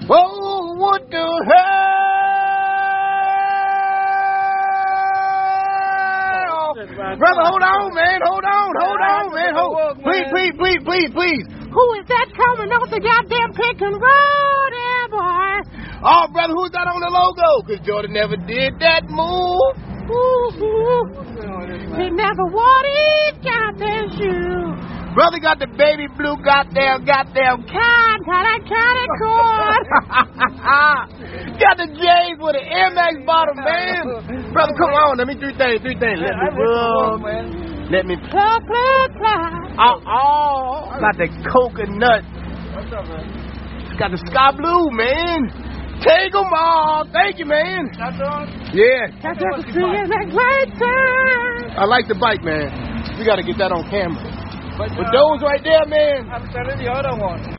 Oh, what the hell? Brother, hold on, man. Hold on, man. Please. Who is that coming off the goddamn Pickin' Road there, boy? Oh, brother, who's that on the logo? Because Jordan never did that move. He never wore his goddamn shoe. Brother got the baby blue goddamn Kind cord. Got the J's with an MX bottom, man. Brother, come on. Let me three things. Let me rub. Let me Plug. Got the coconut. What's up, man? Got the sky blue, man. Take them all. Thank you, man. That's on? Yeah. That's what you see in that great time. I like the bike, man. We got to get that on camera. But those right there, man. I'm selling the other one.